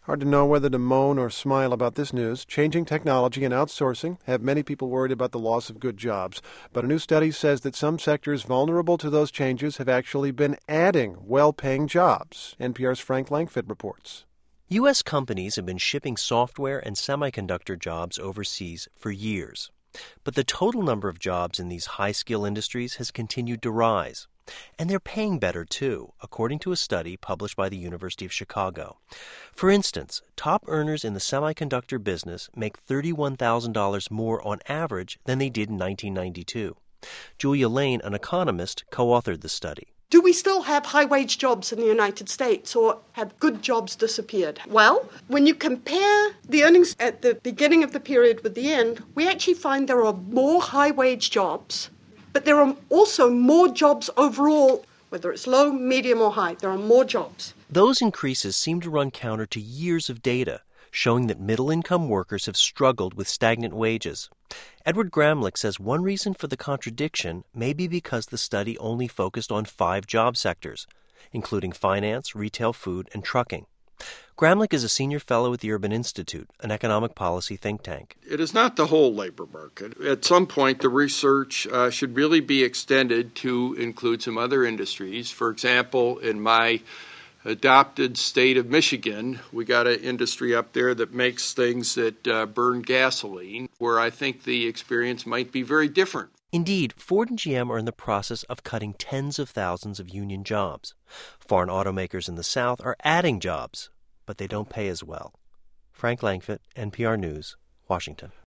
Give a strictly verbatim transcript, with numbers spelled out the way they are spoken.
Hard to know whether to moan or smile about this news. Changing technology and outsourcing have many people worried about the loss of good jobs. But a new study says that some sectors vulnerable to those changes have actually been adding well-paying jobs. N P R's Frank Langfitt reports. U S companies have been shipping software and semiconductor jobs overseas for years. But the total number of jobs in these high-skill industries has continued to rise. And they're paying better, too, according to a study published by the University of Chicago. For instance, top earners in the semiconductor business make thirty-one thousand dollars more on average than they did in nineteen ninety-two. Julia Lane, an economist, co-authored the study. Do we still have high-wage jobs in the United States, or have good jobs disappeared? Well, when you compare the earnings at the beginning of the period with the end, we actually find there are more high-wage jobs, but there are also more jobs overall, whether it's low, medium, or high. There are more jobs. Those increases seem to run counter to years of data showing that middle-income workers have struggled with stagnant wages. Edward Gramlich says one reason for the contradiction may be because the study only focused on five job sectors, including finance, retail, food, and trucking. Gramlich is a senior fellow at the Urban Institute, an economic policy think tank. It is not the whole labor market. At some point, the research uh, should really be extended to include some other industries. For example, in my adopted state of Michigan, we got an industry up there that makes things that uh, burn gasoline, where I think the experience might be very different. Indeed, Ford and G M are in the process of cutting tens of thousands of union jobs. Foreign automakers in the South are adding jobs, but they don't pay as well. Frank Langfitt, N P R News, Washington.